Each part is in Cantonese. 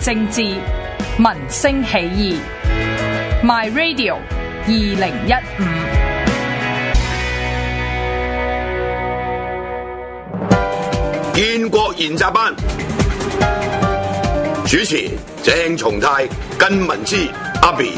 政治，民聲起義。My Radio 2015。 建國研習班主持鄭松泰、根文之、阿 B。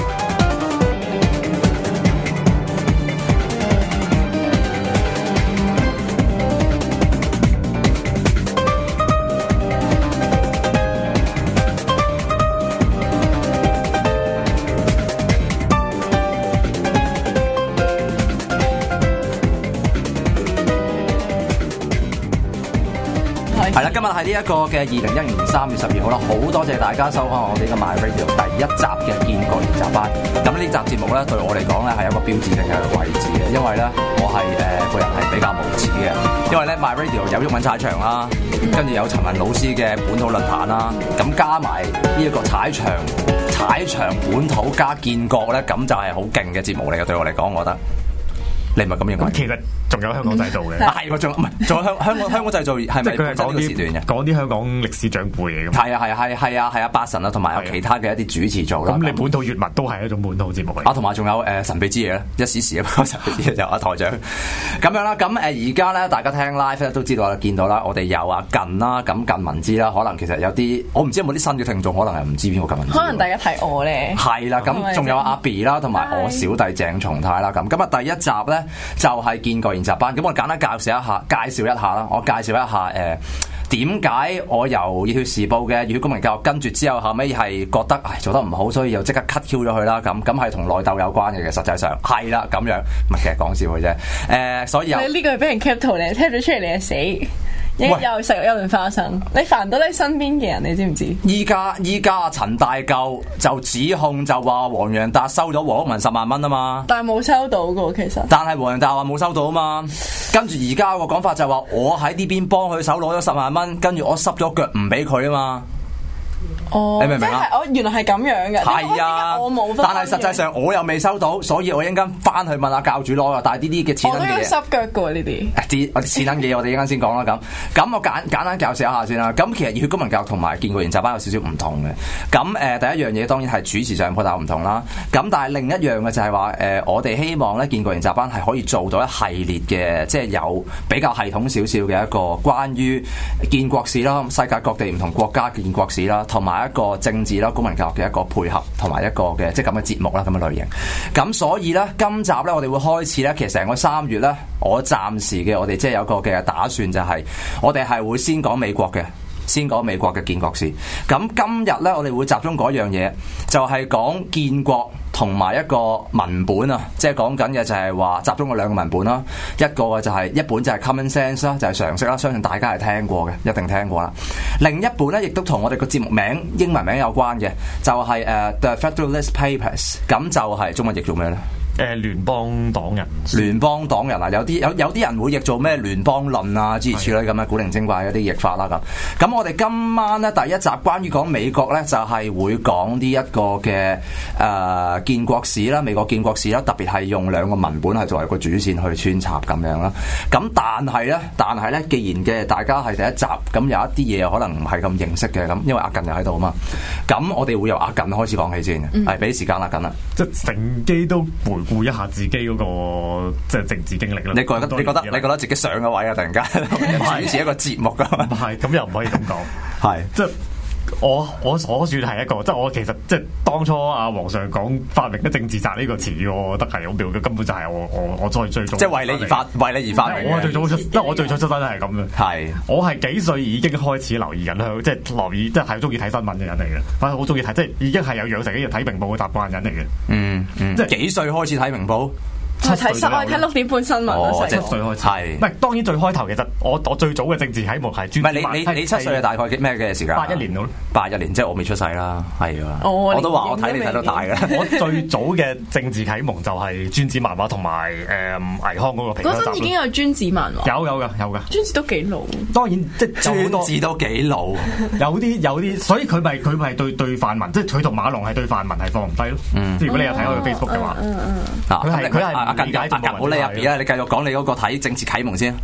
係啦，今日係呢一個嘅2010年3月12號啦，好多謝大家收看我哋嘅 My Radio 第一集嘅建國研習班。咁呢集節目咧，對我嚟講咧係有一個標誌性嘅位置嘅，因為咧我係個人係比較無恥嘅，因為咧 My Radio 有毓民踩場啦，跟住有陳文老師嘅本土論壇啦，咁加埋呢一個踩場本土加建國咧，咁就係好勁嘅節目嚟嘅。對我嚟講，我覺得你唔係咁認為？ 其實仲有香港製造嘅， 係喎，仲有香港製造係咪佢係講啲時段嘅？ 講啲香港歷史長輩嚟嘅。 係啊，八神啊，同埋有其他嘅一啲主持做啦。 咁你本土粵物都係一種本土節目嚟。 啊，同埋仲有神秘之夜咧，一時啊，神秘之夜就阿台長咁樣啦。咁而家咧，大家聽 live 咧都知道啦，見到啦，我哋有阿近啦，咁近文之啦，可能其實有啲我唔知有冇啲新嘅聽眾，可能係唔知邊個近文之。 可能大家睇我咧。 係啦，咁仲有阿 B 啦，同埋我小弟鄭松泰啦。咁今日第一集咧就係建國研習班。咁我簡單介紹一下啦。我介紹一下點解我由《熱血時報》嘅熱血公民教育跟住之後尾係覺得做得唔好，所以又即刻 cut Q 咗佢啦。咁係同內鬥有關嘅，實際上係啦咁樣，唔係其實講笑嘅啫。所以你呢個係俾人 cap 圖，你 cap 咗出嚟，你係死。又食一輪花生，你煩到你身邊嘅人，你知唔知？ 依家陳大嚿就指控就話黃洋達收咗黃毓民10萬蚊啊嘛， 但係冇收到㗎其實。 但係黃洋達話冇收到啊嘛，跟住而家個講法就係話我喺呢邊幫佢手攞咗10萬蚊，跟住我濕咗腳唔俾佢啊嘛。 哦， 你明唔明啊？ 我原來係咁樣嘅。 係啊， 我冇。 但係實際上我又未收到，所以我一陣間翻去問下教主攞啊。但係呢啲嘅錢銀嘅嘢， 我都要濕腳嘅喎呢啲。 我啲錢銀嘅嘢，我哋一陣間先講啦。咁我簡單介紹一下先啦。咁其實熱血公民教育同埋建國研習班有少少唔同嘅。咁第一樣嘢當然係主持上頗大唔同啦。咁但係另一樣嘅就係話我哋希望咧建國研習班係可以做到一系列嘅，即係有比較系統少少嘅一個關於建國史啦、世界各地唔同國家嘅建國史啦，同埋一個政治啦、公民教育嘅一個配合，同埋一個嘅即係咁嘅節目啦，咁嘅類型。咁所以咧，今集咧我哋會開始咧，其實成個3月咧，我暫時嘅我哋即係有個嘅打算就係，我哋係會先講美國嘅。先講美國嘅建國史。咁今日咧，我哋會集中講一樣嘢，就係講建國同埋一個文本啊，即係講緊嘅就係話集中個2個文本啦。一個嘅就係一本就係 Common Sense 啦，就係常識啦，相信大家係聽過嘅，一定聽過啦。另一本咧，亦都同我哋個節目名英文名有關嘅，就係The Federalist Papers。咁就係中文譯做咩咧？ 聯邦黨人啊，有啲人會譯做咩聯邦論啊諸如此類咁嘅古靈精怪嗰啲譯法啦咁我哋今晚咧第一集關於講美國咧就係會講呢一個嘅建國史啦，美國建國史啦，特別係用2個文本係作為個主線去穿插咁樣啦。咁但係咧，既然嘅大家係第一集，咁有一啲嘢可能唔係咁認識嘅咁，因為阿近又喺度啊嘛。咁我哋會由阿近開始講起先，係俾時間阿近啦。 即係乘機都回顧一下自己嗰個即係政治經歷啦。你覺得自己上咗位啊？突然間主持一個節目㗎？ 唔係，咁又唔可以咁講。係即係我所算係一個，即係我其實即係當初阿皇上講發明嘅政治責呢個詞，我覺得係好妙嘅，根本就係我最早即係為你而發明。我最早即係我最早出身係咁嘅。係我係幾歲已經開始留意緊香，即係留意，即係好中意睇新聞嘅人嚟嘅。反正好中意睇，即係已經係有養成一日睇明報嘅習慣人嚟嘅。即係幾歲開始睇明報？ 我睇6點半新聞 7歲開始係，唔係當然最開頭其實我最早嘅政治啟蒙係專。 唔係你7歲係大概咩嘅時間 ？81年咯 ，81年即係我未出世啦，係啊，我都話我睇你睇到大嘅。 我最早嘅政治啟蒙就係專子漫畫同埋倪匡嗰個評。 嗰陣已經有專子漫畫。 有㗎。專子都幾老。 當然即係專子都幾老， 有啲，所以佢咪對泛民，即係佢同馬龍係對泛民係放唔低咯。即係如果你有睇我嘅 Facebook 嘅話，佢係。 好你入邊啊！你繼續講你嗰個睇政治啟蒙先。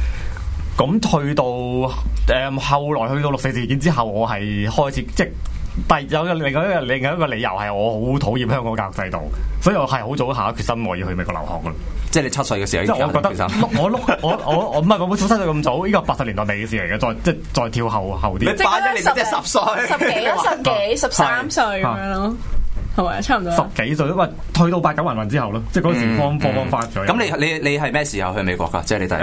咁去到後來去到6.4事件之後，我係開始即係但有另外一個理由係我好討厭香港教育制度，所以我係好早下決心我要去美國留學㗎。 即係你7歲嘅時候已經我覺得我唔係我冇出生到咁早，呢個80年代尾嘅事嚟嘅，再跳後啲。 你81年即係10歲、 13歲咁樣咯。係咪差唔多 10幾歲？因為去到8、9運之後咯，即係嗰時方翻咗。 咁你係咩時候去美國㗎？即係你第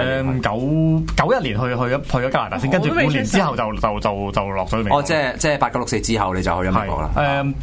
91年去咗加拿大先，跟住半年之後就落咗美國。 哦，即係8、9、6、4之後你就去咗美國啦。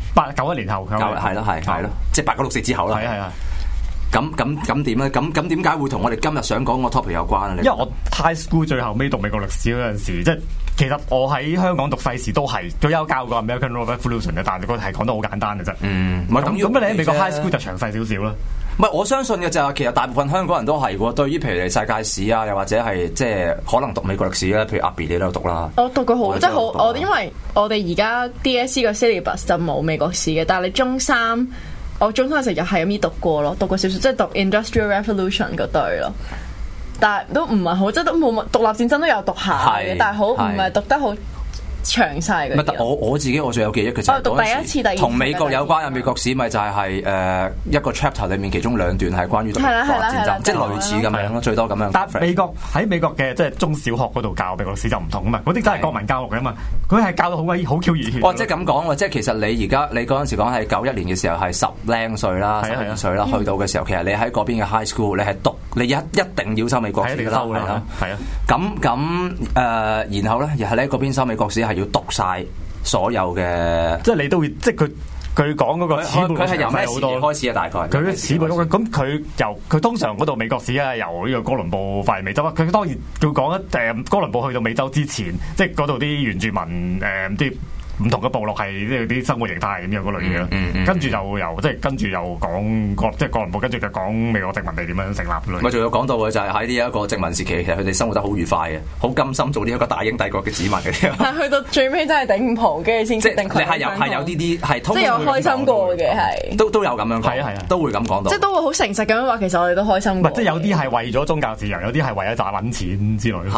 91年後係咯，即係8、9、6、4之後啦。 係。 咁點咧？咁點解會同我哋今日想講個 topic 有關咧？ 因為我 high school 最後尾讀美國歷史嗰陣時，即係其實我喺香港讀世史都係都有教過 American Revolution 嘅，但係佢係講得好簡單嘅啫。唔係咁你喺美國 high school 就詳細少少啦。唔係我相信嘅就係其實大部分香港人都係喎。對於譬如你世界史啊，又或者係即係可能讀美國歷史咧，譬如阿 B 你都有讀啦。 我讀過好，即係好我因為我哋而家 DSE 個 syllabus 就冇美國史嘅，但係你中三。我中三嘅時候係咁樣讀過咯，讀過少少，即係讀 Industrial Revolution 嗰對咯，但係都唔係好，即係都冇獨立戰爭都有讀下嘅，但係好唔係讀得好詳細嘅。 唔係，我自己我最有記憶嘅就係讀第一次、第二次同美國有關嘅美國史，咪就係一個 chapter 裡面其中2段係關於獨立戰爭，即係類似咁樣咯，最多咁樣。 但喺美國嘅即係中小學嗰度教美國史就唔同啊嘛，嗰啲真係國民教育嘅嘛，佢係教到好Q熱血。 即係咁講喎，即係其實你而家你嗰陣時講係91年嘅時候係10零歲啦，12歲啦，去到嘅時候其實你喺嗰邊嘅 high school 你係讀你一定要修美國史㗎啦，係啊。咁然後咧又係喺嗰邊修美國史係要讀晒所有嘅， 即係你都會即係佢講嗰個史佢係由咩時期開始啊？大概佢嘅史本咁佢通常嗰度美國史啊，由呢個哥倫布發現美洲啊，佢當然要講哥倫布去到美洲之前，即係嗰度啲原住民啲。唔同嘅部落係即係啲生活形態咁樣嗰類嘅，跟住就跟住又講哥倫布，跟住就講美國殖民地點樣成立類。 咪仲有講到嘅就係喺呢一個殖民時期，其實佢哋生活得好愉快嘅，好甘心做呢一個大英帝國嘅子民嘅。 但係去到最尾真係頂唔蒲，跟住先決定佢。 你係有啲係即係有開心過嘅係。 都有咁樣講，係啊，都會咁講到。 即係都會好誠實咁樣話，其實我哋都開心過。 即係有啲係為咗宗教自由，有啲係為咗賺揾錢之類。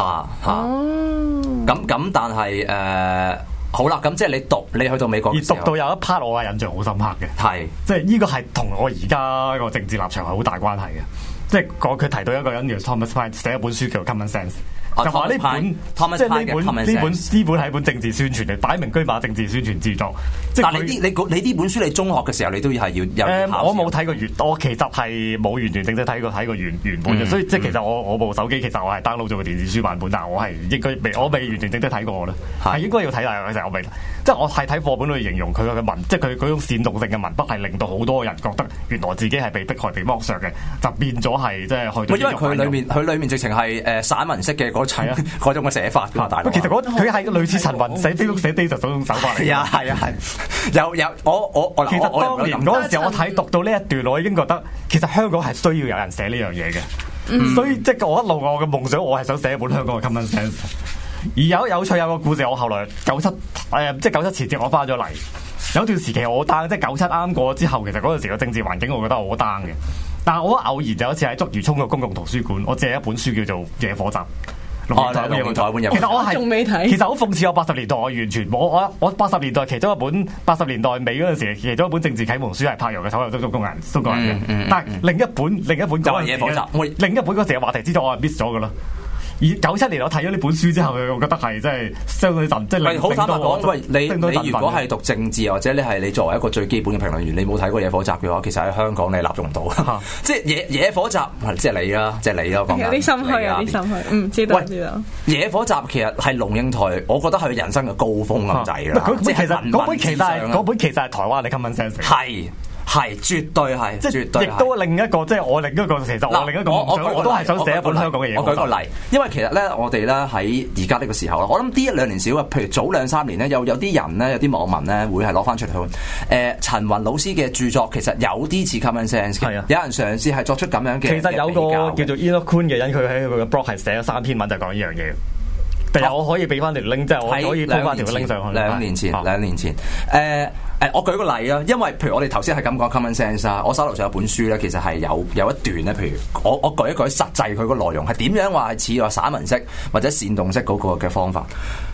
咁但係好啦，咁即係你去到美國， 而讀到有一 part 我嘅印象好深刻嘅，係即係呢個係同我而家個政治立場係好大關係嘅。即係佢提到一個人叫 Thomas Paine 寫一本書叫做 Common Sense。就話呢本即係呢本係一本政治宣傳嚟，擺明車馬政治宣傳著作。 但係你呢本書你中學嘅時候你都係要有我冇睇過我其實係冇完全正式睇過原本嘅，所以即係其實我部手機其實我係 download 咗個電子書版本，但係我係應該我未完全正式睇過咧，係應該要睇，但係其實我未。即係我係睇課本去形容佢嘅文，即係佢嗰種煽動性嘅文筆係令到好多人覺得原來自己係被迫害、被剝削嘅，就變咗係即係去到。因為佢裏面直情係散文式嘅嗰種嘅寫法㗎嘛，大佬。 其實佢係類似陳雲寫 Facebook 寫 data 嗰種手法嚟。 係啊，有我其實當年嗰陣時我讀到呢一段，我已經覺得其實香港係需要有人寫呢樣嘢嘅，所以即係我一路我嘅夢想，我係想寫一本香港嘅 Common Sense。而有趣有個故事，我後來97前夕我翻咗嚟，有段時期我 down，即係97啱過之後，其實嗰陣時個政治環境我覺得我 down 嘅。但係我偶然就有一次喺竹魚涌嘅公共圖書館，我借一本書叫做《野火集》。 龍應台本有。 其實我係仲未睇。 其實好諷刺，我80年代我完全我80年代其中一本80年代尾嗰陣時其中一本政治啟蒙書係柏楊嘅《手有中國人》嘅，但係另一本就係《野火集》，另一本嗰時嘅話題知道我係 miss 咗㗎啦。而97年我睇咗呢本書之後，我覺得係真係相對神，即係好坦白講，喂，你如果係讀政治或者你作為一個最基本嘅評論員，你冇睇過《野火集》嘅話，其實喺香港你立足唔到。即係野火集，即係你啦，即係你咯。 有啲心虛，有啲心虛。知道。 野火集其實係龍應台，我覺得係人生嘅高峰咁滯啦。 嗰本其實係台灣嘅 Common Sense。 係，絕對係，即係亦都另一個，即係我另一個，其實我另一個我都係想寫一本香港嘅嘢。 我舉個例，因為其實咧，我哋咧喺而家呢個時候，我諗呢1-2年少啊，譬如早2-3年咧，有啲人咧，有啲網民咧，會係攞翻出嚟去。陳雲老師嘅著作其實有啲似 Common Sense 嘅，有人嘗試係作出咁樣嘅。 其實有個叫做 Enoch Kuhn 嘅人，佢喺佢嘅 blog 係寫咗3篇文，就講呢樣嘢。但係我可以俾翻條 link，即係我可以鋪翻條 link 上去。2 年前，我舉個例啊，因為譬如我哋頭先係咁講 common sense 啊，我手頭上有本書咧，其實係有一段咧，譬如我舉一舉實際佢個內容係點樣話係似話散文式或者煽動式嗰個嘅方法。譬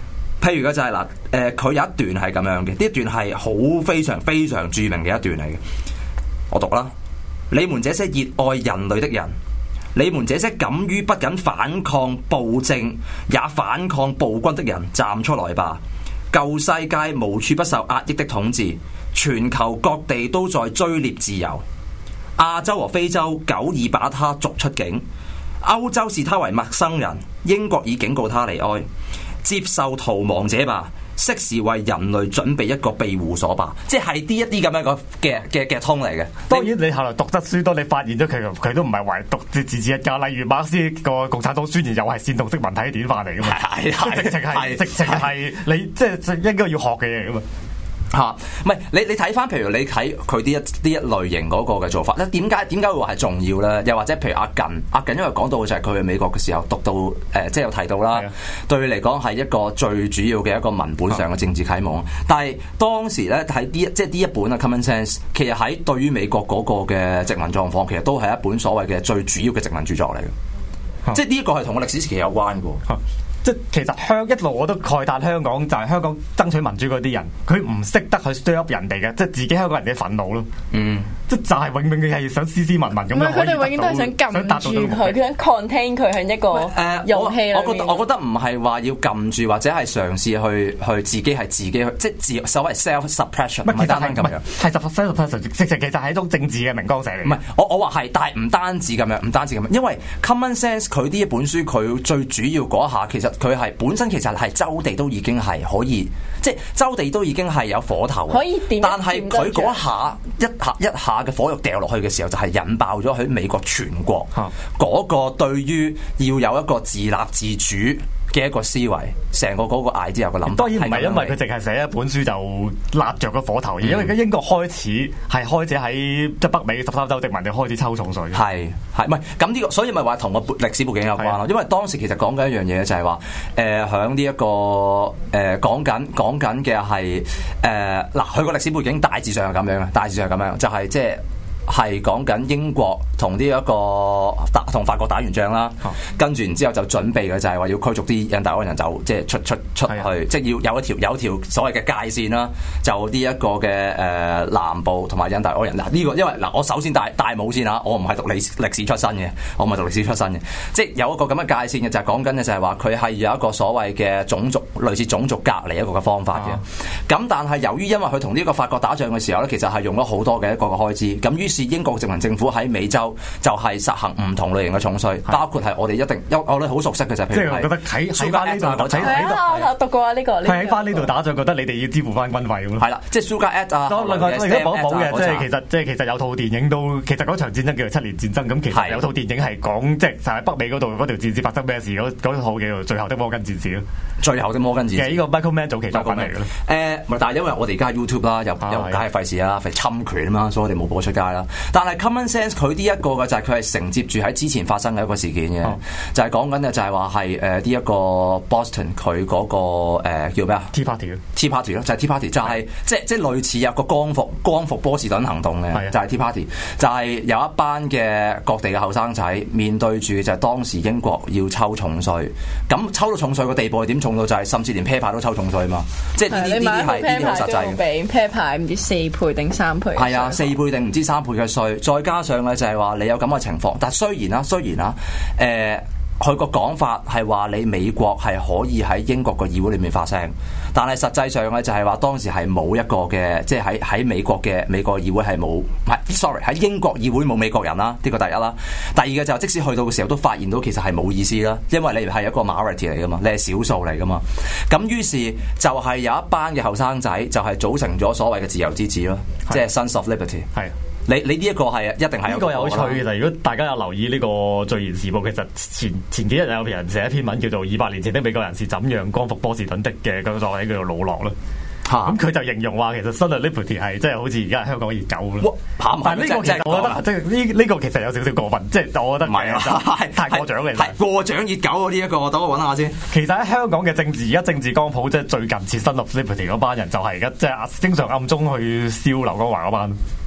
譬如嘅就係佢有一段係咁樣嘅，呢一段係好非常非常著名嘅一段嚟嘅。我讀啦，你們這些熱愛人類的人，你們這些敢於不僅反抗暴政也反抗暴君的人，站出來吧！舊世界無處不受壓抑的統治，全球各地都在追獵自由。亞洲和非洲久已把他逐出境，歐洲視他為陌生人，英國已警告他離開。接受逃亡者吧，適時為人類準備一個庇護所吧，即係呢一啲咁樣嘅通嚟嘅。 當然你後來讀得書多，你發現咗佢都唔係唯獨自治一家，例如馬克思個共產黨宣言又係煽動式文體典範嚟噶嘛，直情係你即係應該要學嘅嘢噶嘛。 嚇，唔係你睇翻，譬如你睇佢呢一類型嗰個嘅做法咧，點解會話係重要咧？又或者譬如阿近，因為講到就係佢去美國嘅時候讀到即係有提到啦，對佢嚟講係一個最主要嘅一個文本上嘅政治啟蒙。但係當時咧喺呢一本啊 Common Sense， 其實喺對於美國嗰個嘅殖民狀況，其實都係一本所謂嘅最主要嘅殖民著作嚟嘅。即係呢一個係同個歷史時期有關嘅。 即係其實一路我都慨嘆香港就係香港爭取民主嗰啲人，佢唔識得去 stir up 人哋嘅，即係自己香港人嘅憤怒咯。即係就係永遠嘅係想斯斯文文咁樣。 佢哋永遠都係想撳住佢，想 contain 佢喺一個遊戲裏面。 我覺得唔係話要撳住，或者係嘗試去自己去，即係所謂 self suppression。唔係單單咁樣， 係 self suppression，其實係一種政治嘅明光社嚟。 唔係我話係，但係唔單止咁樣，因為 Common Sense 佢呢一本書佢最主要嗰一下，其實佢係本身其實係周地都已經係可以，即係周地都已經係有火頭， 可以點？ 但係佢嗰一下嘅火藥掉落去嘅時候，就係引爆咗喺美國全國嗰個對於要有一個自立自主嘅一個思維，成個嗰個 idea 嘅諗法。 當然唔係因為佢淨係寫一本書就立着個火頭，而因為英國開始喺即係北美13州殖民就開始抽重稅。 係唔係咁呢個？所以咪話同個歷史背景有關咯。因為當時其實講緊一樣嘢就係話響呢一個講緊嘅係佢個歷史背景大致上係咁樣，就係即係講緊英國同呢一個同法國打完仗啦，跟住然之後就準備嘅就係話要驅逐啲印第安人走，即係出去，即係要有一條所謂嘅界線啦。就呢一個嘅南部同埋印第安人嗱，呢個因為嗱我首先大帽先嚇，我唔係讀歷史出身嘅，即係有一個咁嘅界線嘅，就係講緊嘅就係話佢係有一個所謂嘅類似種族隔離一個嘅方法嘅。咁但係由於因為佢同呢個法國打仗嘅時候咧，其實係用咗好多嘅一個嘅開支，咁於是英國殖民政府喺美洲就係實行唔同類型嘅重稅，包括係我哋我哋好熟悉嘅就係， 即係我覺得喺翻呢度， 我讀過呢個。 佢喺翻呢度打仗，覺得你哋要支付翻軍費咁咯。 係啦，即係 Sugar Act 啊。 另外補一補嘅，即係其實有套電影都，其實嗰場戰爭叫做7年戰爭。咁其實有套電影係講即係就喺北美嗰度嗰條戰事發生咩事，嗰套叫做《最後的摩根戰士》咯。最後的摩根戰士。其實呢個 Michael Mann 早期作品嚟嘅咯。 但係因為我哋而家 YouTube 啦，又梗係費事啦，費侵權啊嘛，所以我哋冇播出街啦。但係 Common Sense 佢呢一個嘅就係佢係承接住喺之前發生嘅一個事件嘅，就係講緊嘅就係話係呢一個 Boston 佢嗰個叫咩啊 Tea Party 咯，就係 Tea Party 就係即係類似有個光復波士頓行動嘅，就係 Tea Party 就係有一班嘅各地嘅後生仔面對住就係當時英國要抽重稅，咁抽到重稅嘅地步係點重到就係甚至連啤牌都抽重稅嘛，即係呢啲係呢啲好實際嘅。 俾啤牌唔知4倍定3倍？ 係啊，4倍定唔知3倍嘅稅，再加上咧就係話你有咁嘅情況，但係雖然啦，佢個講法係話你美國係可以喺英國個議會裏面發聲，但係實際上咧就係話當時係冇一個嘅，即係喺美國議會係冇，唔係 sorry 喺英國議會冇美國人啦，呢個第一啦。第二個就即使去到嘅時候都發現到其實係冇意思啦，因為你係一個 minority 嚟噶嘛，你係少數嚟噶嘛。咁於是就係有一班嘅後生仔就係組成咗所謂嘅自由之子咯，即係 Sons of Liberty。係。你呢一個係一定係呢個有趣嘅。就如果大家有留意呢個《罪言時報》，其實前幾日有人寫一篇文叫做《200年前的美國人是怎樣光復波士頓的》嘅，嗰個作者叫做魯諾啦。咁佢就形容話其實 Sons of Liberty 係即係好似而家香港熱狗咯。但係呢個其實我覺得即係呢個其實有少少過分，即係我覺得唔係啊，太過獎嚟。係過獎熱狗呢一個，等我揾下先。 其實喺香港嘅政治，而家政治光譜即係最近似 Sons of Liberty 嗰班人，就係而家即係經常暗中去燒劉江華嗰班。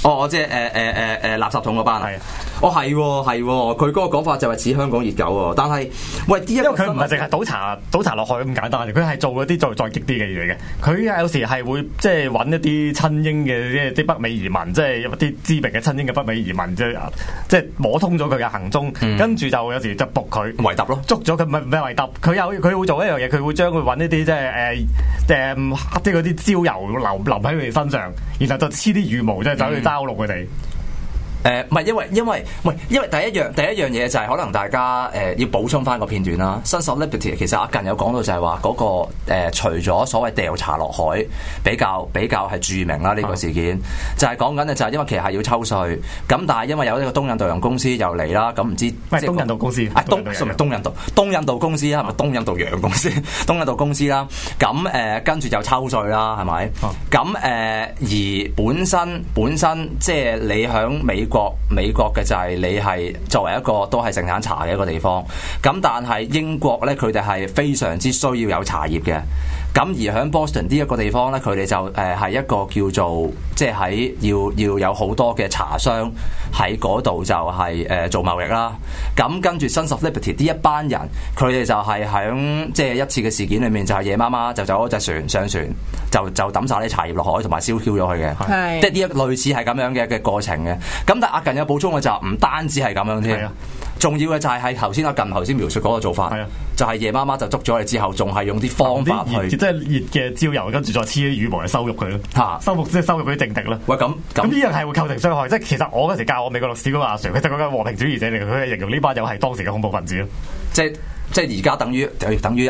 哦，即係垃圾桶嗰班啊。哦，係喎，佢嗰個講法就係似香港熱狗喎，但係喂，因為佢唔係淨係倒茶落去咁簡單嘅，佢係做嗰啲再激啲嘅嘢嘅。佢有時係會即係揾一啲親英嘅啲北美移民，即係一啲知名嘅親英嘅北美移民，即係摸通咗佢嘅行蹤，跟住就有時就捕佢圍揼咯， 捉咗佢唔係圍揼，佢會做一樣嘢，佢會將佢揾一啲即係嗰啲焦油淋喺佢哋身上，然後就黐啲羽毛，即係走去嘲弄佢哋。 唔係因為第一樣嘢就係可能大家要補充翻個片段啦。Sons of Liberty 其實阿近有講到就係話嗰個除咗所謂掉茶落海比較係著名啦呢個事件，就係講緊嘅就係因為其實係要抽稅，咁但係因為有呢個東印度洋公司又嚟啦，咁唔知東印度公司東印度公司係咪東印度洋公司？東印度公司啦，咁跟住就抽稅啦，係咪？咁而本身即係你響美國嘅就係你係作為一個都係盛產茶嘅一個地方，咁但係英國咧佢哋係非常之需要有茶葉嘅，咁而喺 Boston 呢一個地方咧，佢哋就係一個叫做即係喺要有好多嘅茶商喺嗰度就係做貿易啦。咁跟住 Sons of Liberty 呢一班人，佢哋就係喺即係一次嘅事件裏面，就係夜媽媽就走咗隻船上船，就抌晒啲茶葉落海，同埋燒 Q 咗佢嘅，即係呢一類似係咁樣嘅過程嘅。咁但係阿近有補充嘅就唔單止係咁樣添，重要嘅就係頭先阿近頭先描述嗰個做法，就係夜媽媽就捉咗佢之後，仲係用啲方法去即係熱嘅焦油，跟住再黐啲羽毛嚟羞辱佢咯，羞辱嗰啲政敵咯。 喂，咁呢樣係會構成傷害，即係其實我嗰時教我美國歷史嗰個阿 Sir， 佢就講緊和平主義者嚟嘅，佢係形容呢班友係當時嘅恐怖分子咯。 即係而家等於而家即係今日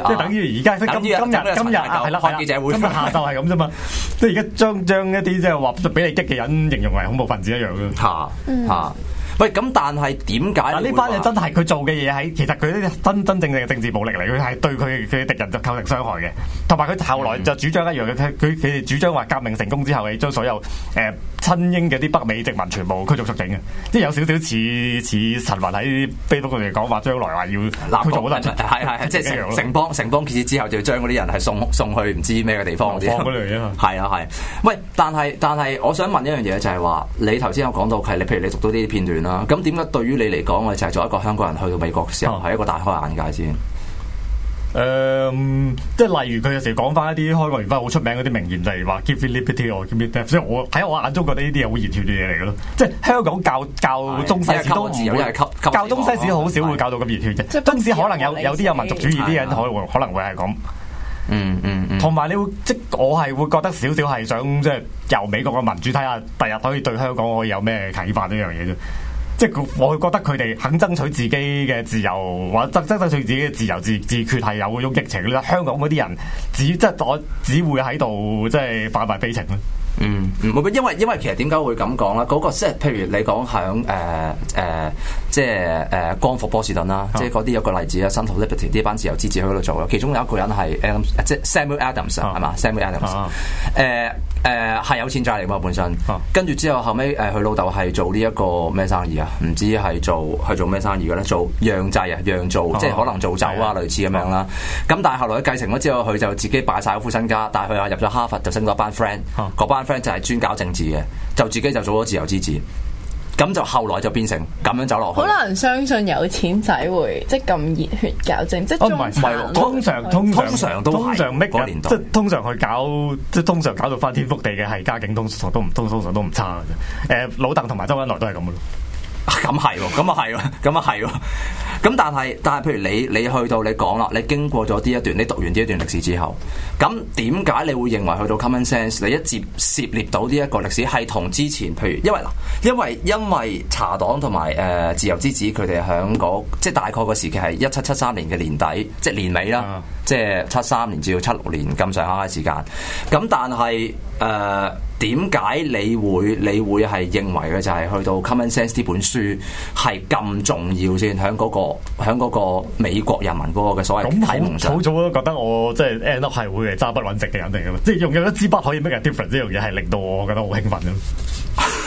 係啦，開記者會， 今日下晝係咁啫嘛。即係而家將一啲即係話俾你激嘅人形容為恐怖分子一樣咯。 喂，咁但係點解？ 呢班人真係佢做嘅嘢係其實佢啲真正嘅政治暴力嚟，佢係對佢嘅敵人就構成傷害嘅。同埋佢後來就主張一樣嘅，佢哋主張話革命成功之後，係將所有親英嘅啲北美殖民全部驅逐出境嘅，即係有少少似陳雲喺 Facebook 佢哋講話，將來話要驅逐好多人， 係即係城邦結業之後，就要將嗰啲人係送去唔知咩嘅地方嗰啲。 放嗰類啊嘛。 係啊係。喂，但係我想問一樣嘢就係話，你頭先有講到係你，譬如你讀到呢啲片段啦。咁點解對於你嚟講，我就係作為一個香港人去到美國嘅時候，係一個大開眼界先？ 即係例如佢有時講翻一啲開國元勳好出名嗰啲名言，就係話 Give me liberty or give me death。所以我喺我眼中覺得呢啲係好熱血嘅嘢嚟嘅咯。即係香港教中西史都唔會教中西史好少會教到咁熱血嘅。中史可能有啲有民族主義啲人可能會係咁。同埋你會我係會覺得少少係想即係由美國嘅民主睇下，第日可以對香港可以有咩啟發呢樣嘢啫。即係我會覺得佢哋肯爭取自己嘅自由，或者爭取自己嘅自由自決係有嗰種激情啦。香港嗰啲人只會喺度即係販賣悲情咯。 因為其實點解會咁講咧？嗰個即係譬如你講響即係光復波士頓啦，即係嗰啲有個例子啊 Sons of Liberty 呢班自由之子喺嗰度做啦。其中有一個人係即係 Samuel Adams 係嘛 Samuel Adams 係有錢債嚟嘛本身，跟住之後後尾佢老豆係做呢一個咩生意啊？唔知係做咩生意嘅咧？做釀製釀造，即係可能做酒啊類似咁樣啦。咁但係後來佢繼承咗之後，佢就自己擺晒副身家，但係佢又入咗哈佛，就升咗一班 friend，嗰班 friend 就係專搞政治嘅，就自己就做咗自由之子。咁就後來就變成咁樣走落去。好難相信有錢仔會即係咁熱血搞政，即係唔係通常都係嗰年代，即係通常去搞，即係通常搞到翻天覆地嘅係家境通常都唔差嘅啫。老鄧同埋周恩來都係咁嘅咯。 咁係喎，咁啊係喎。咁但係譬如你去到你講啦，你經過咗呢一段，你讀完呢一段歷史之後，咁點解你會認為去到 common sense， 你一涉獵到呢一個歷史係同之前，譬如因為茶黨同埋自由之子佢哋響即係大概個時期係1773年嘅年底，即係年尾啦，即係73年至到76年咁上下嘅時間。咁但係點解你會係認為嘅就係去到 Common Sense 呢本書係咁重要先？喺嗰個美國人民嗰個嘅所謂啟蒙上， 好早都覺得我即係 end up 係會係揸筆揾食嘅人嚟嘅嘛，即係用一支筆可以 make a difference 呢樣嘢係令到我覺得好興奮嘅。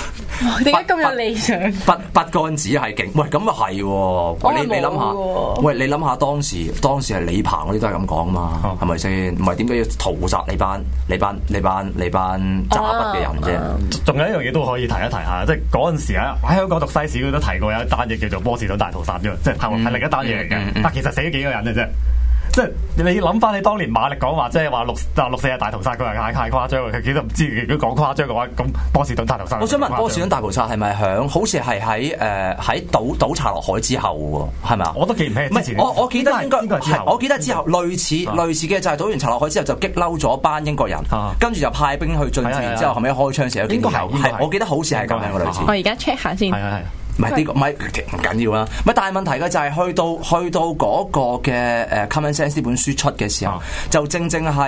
點解咁有理想？ 筆桿子係勁，喂咁啊係喎！你諗下，喂你諗下當時係李鵬嗰啲都係咁講嘛，係咪先？唔係點解要屠殺你班揸筆嘅人啫？ 仲有一樣嘢都可以提一提下，即係嗰陣時啊喺香港讀西史都提過有一單嘢叫做波士頓大屠殺啫，即係係另一單嘢嚟嘅，但其實死咗幾個人嘅啫。即係你諗翻你當年馬力講話，即係話六四日大屠殺，佢話太誇張，佢其實唔知如果講誇張嘅話，咁波士頓大屠殺。 我想問波士頓大屠殺係咪好似係喺倒插落海之後喎？係咪啊？ 我都記唔起。 唔係我記得應該係我記得之後類似嘅就係倒完插落海之後就激嬲咗班英國人，跟住就派兵去進駐，之後後尾開槍射咗幾條友。係我記得好似係咁樣嘅類似。 我而家 check 下先。 唔係呢個唔緊要啦，唔係但係問題嘅就係去到嗰個嘅Common Sense 呢本書出嘅時候，就正係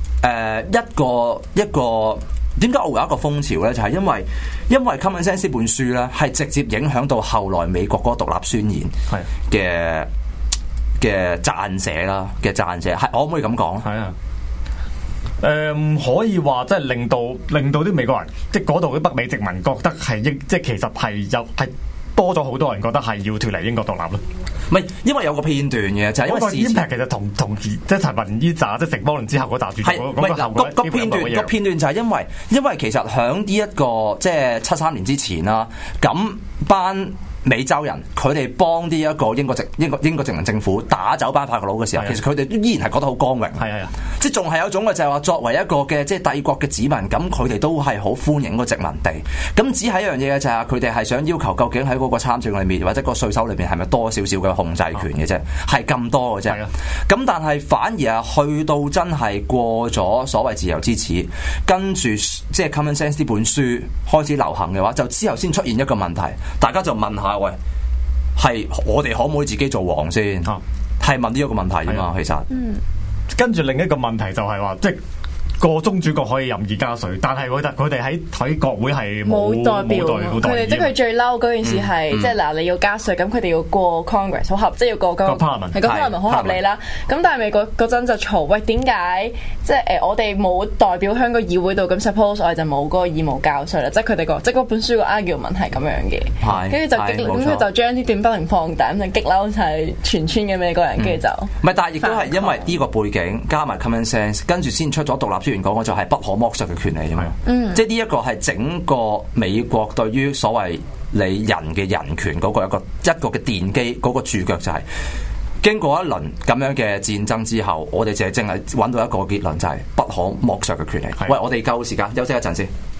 一個點解我會有一個風潮咧？就係因為 Common Sense 呢本書咧係直接影響到後來美國嗰個獨立宣言嘅撰寫啦，係可唔可以咁講？係啊。 可以話即係令到啲美國人，即係嗰度啲北美殖民覺得係即係其實係多咗好多人覺得係要脫離英國獨立咯。 唔係，因為有個片段嘅就係因為事情其實同即係陳雲呢扎即係城邦論之後嗰扎著作個片段就係因為其實響呢一個即係73年之前啦，咁班美洲人佢哋幫啲一個英國殖民政府打走班法國佬嘅時候，其實佢哋依然係覺得好光榮，即係仲係有種嘅就係話作為一個嘅即係帝國嘅子民，咁佢哋都係好歡迎個殖民地。咁只係一樣嘢嘅就係佢哋係想要求究竟喺嗰個參政裏面或者個稅收裏面係咪多少少嘅控制權嘅啫，係咁多嘅啫。咁但係反而係去到真係過咗所謂自由之恥，跟住即係 Common Sense 呢本書開始流行嘅話，就之後先出現一個問題，大家就問下喂，係我哋可唔可以自己做王先？係問呢一個問題啫嘛，其實。 跟住另一個問題就係話，即係個宗主國可以任意加稅，但係佢哋喺國會係冇代表，佢哋即係佢最嬲嗰件事係，即係嗱你要加稅，咁佢哋要過 Congress 好合，即係要過個 Parliament 係個 Parliament 好合理啦。咁但係美國嗰陣就嘈，喂點解即係我哋冇代表喺個議會度，咁 suppose 我哋就冇嗰個義務交稅啦。即係佢哋即係嗰本書個 argument 係咁樣嘅，跟住就咁佢就將啲段不能放大，咁就激嬲晒全村嘅美國人，跟住就唔係，但係亦都係因為呢個背景加埋 common sense， 跟住先出咗獨立宣言講嘅就係不可剝削嘅權利啫嘛。即係呢一個係整個美國對於所謂你人嘅人權嗰個一個嘅奠基嗰個主腳就係經過一輪咁樣嘅戰爭之後，我哋淨係揾到一個結論就係不可剝削嘅權利。喂，我哋夠時間休息一陣先。